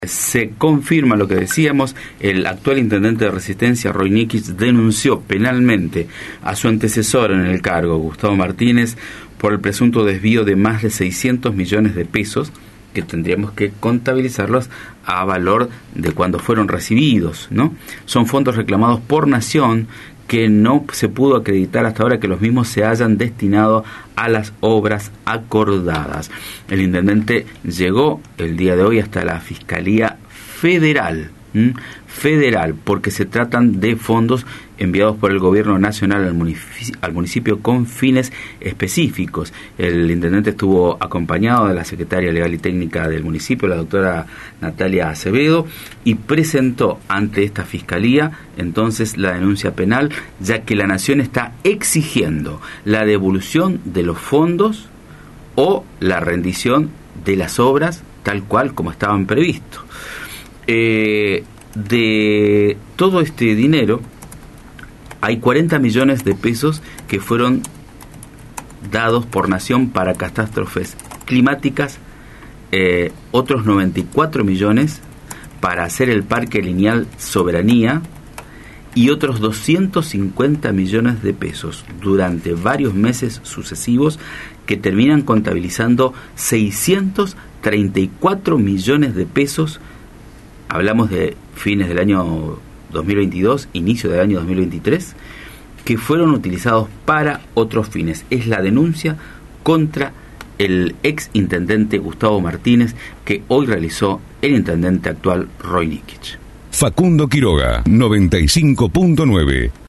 Se confirma lo que decíamos, el actual intendente de Resistencia, Roy Nikic, denunció penalmente a su antecesor en el cargo, Gustavo Martínez, por el presunto desvío de más de 600 millones de pesos, que tendríamos que contabilizarlos a valor de cuando fueron recibidos, ¿no? Son fondos reclamados por Nación, que no se pudo acreditar hasta ahora que los mismos se hayan destinado a las obras acordadas. El intendente llegó el día de hoy hasta la Fiscalía Federal, porque se tratan de fondos enviados por el gobierno nacional al municipio con fines específicos. El intendente estuvo acompañado de la secretaria legal y técnica del municipio, la doctora Natalia Acevedo, y presentó ante esta fiscalía entonces la denuncia penal, ya que la Nación está exigiendo la devolución de los fondos o la rendición de las obras tal cual como estaban previstos. De todo este dinero hay 40 millones de pesos que fueron dados por Nación para catástrofes climáticas, otros 94 millones para hacer el Parque Lineal Soberanía y otros 250 millones de pesos durante varios meses sucesivos, que terminan contabilizando 634 millones de pesos. Hablamos de fines del año 2022, inicio del año 2023, que fueron utilizados para otros fines. Es la denuncia contra el ex intendente Gustavo Martínez, que hoy realizó el intendente actual Roy Nikic. Facundo Quiroga, 95.9.